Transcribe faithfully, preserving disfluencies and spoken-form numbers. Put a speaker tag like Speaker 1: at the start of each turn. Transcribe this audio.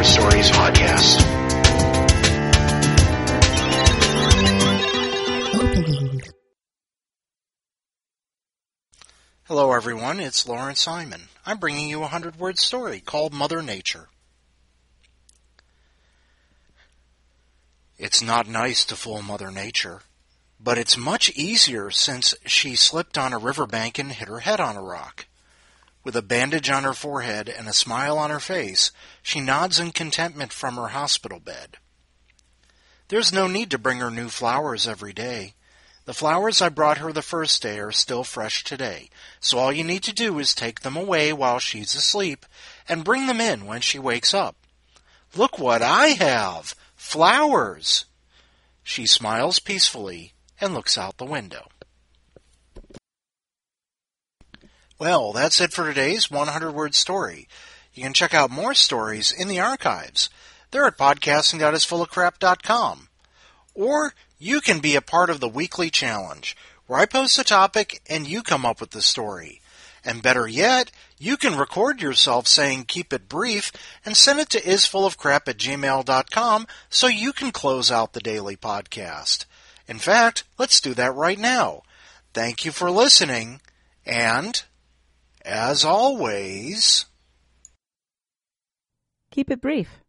Speaker 1: Word Stories podcast. Hello everyone, it's Lawrence Simon. I'm bringing you a hundred-word story called Mother Nature. It's not nice to fool Mother Nature, but it's much easier since she slipped on a riverbank and hit her head on a rock. With a bandage on her forehead and a smile on her face, she nods in contentment from her hospital bed. There's no need to bring her new flowers every day. The flowers I brought her the first day are still fresh today, so all you need to do is take them away while she's asleep and bring them in when she wakes up. Look what I have! Flowers! She smiles peacefully and looks out the window. Well, that's it for today's hundred-word story. You can check out more stories in the archives. They're at podcasting dot is full of crap dot com. Or you can be a part of the weekly challenge, where I post a topic and you come up with the story. And better yet, you can record yourself saying keep it brief and send it to is full of crap at gmail dot com so you can close out the daily podcast. In fact, let's do that right now. Thank you for listening, and as always,
Speaker 2: keep it brief.